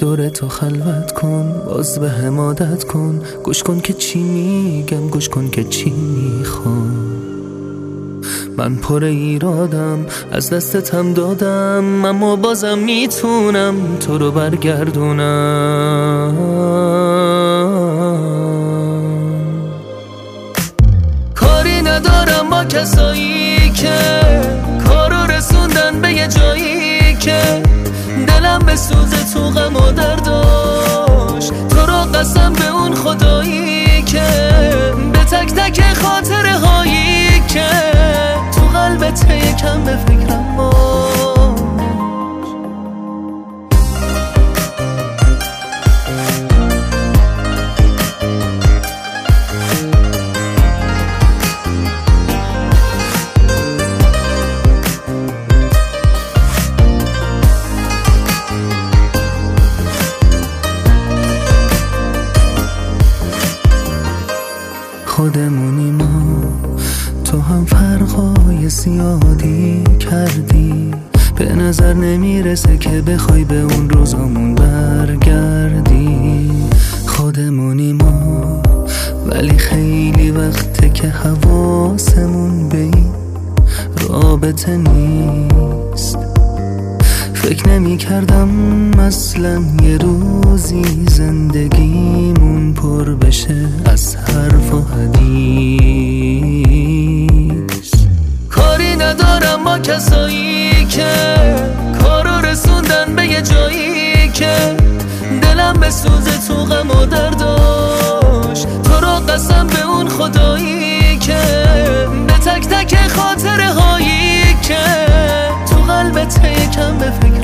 دور تو خلوت کن، باز به هم عادت کن، گوش کن که چی میگم، گوش کن که چی میخوام. من پر ایرادم، از دستتم دادم، اما بازم میتونم تو رو برگردونم. کاری ندارم با کسایی که کارو رسوندن به یه جایی که دلم به سوزه تو غم و درداش. تو رو قسم به اون خدایی که به تک تک خاطره هایی که تو قلبت یکم به فکرم باش. خودمونی ما، تو هم فرقای زیادی کردی، به نظر نمیرسه که بخوای به اون روزامون برگردی. خودمونی ما، ولی خیلی وقته که حواسمون به این رابطه نیست. فکر نمی کردم اصلا یه روزی زندگیمون پر بشه از حرف و حدیث. کاری ندارم با کسایی که کارو رسوندن به یه جایی که دلم به سوزه تو غم و درداش. تو رو قسم به اون خدایی که به تک تک خاطره هایی که تو قلبت یکم به فکر